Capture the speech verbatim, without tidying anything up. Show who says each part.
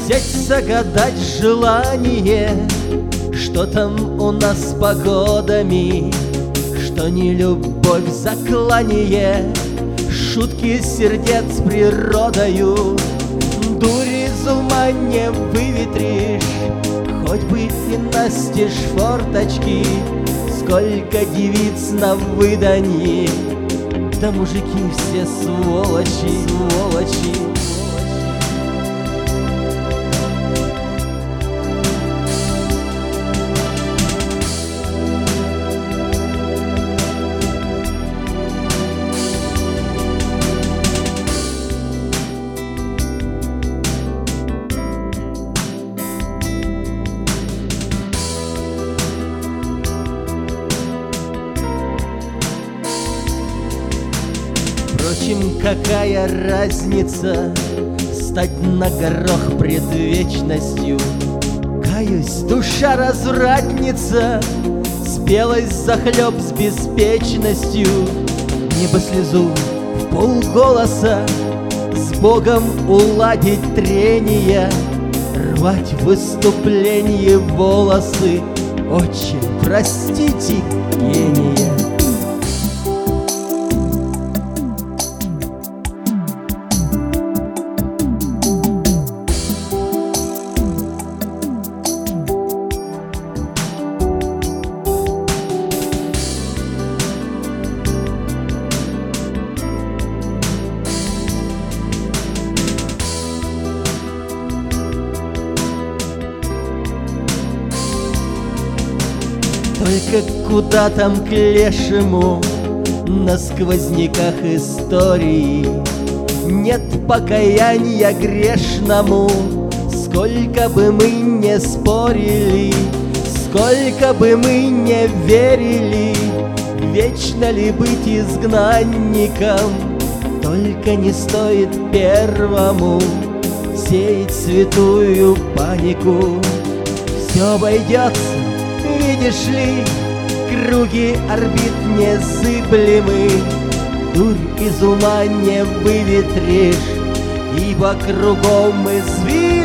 Speaker 1: Взять, загадать желание, что там у нас с погодами, что не любовь, заклание, шутки сердец с природою. Дурь из ума не выветришь, хоть бы и настежь форточки. Сколько девиц на выданье, да мужики все сволочи, сволочи. Впрочем, какая разница стать на горох пред вечностью? Каюсь, душа развратница, спелась захлеб с беспечностью. Небо слезу в полголоса, с Богом уладить трения, рвать в выступлении волосы. Отче, простите гения. Только куда там к лешему на сквозняках истории? Нет покаяния грешному, сколько бы мы не спорили, сколько бы мы не верили, вечно ли быть изгнанником? Только не стоит первому сеять святую панику. Все обойдется, видишь ли, круги орбит незыблемы. Дурь из ума не выветришь, ибо кругом извилины.